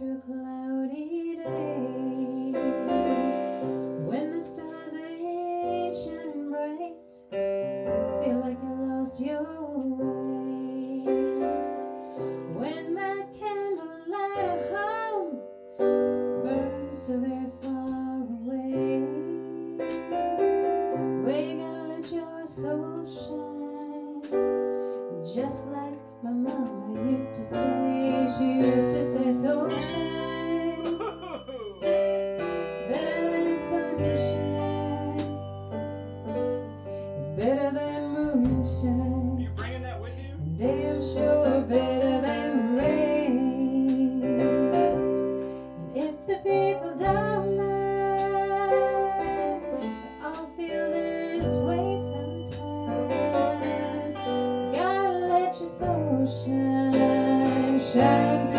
through a cloudy day, when the stars ain't shining bright, feel like you lost your way. When that candlelight at home burns so very far away, where you gotta let your soul shine, just like my mama used to say. She used to say, soul shine, it's better than sunshine, it's better than moonshine. Are you bringing that with you? And damn sure better than rain. And if the people don't mind, I'll feel this way sometime. Gotta let your soul shine, shine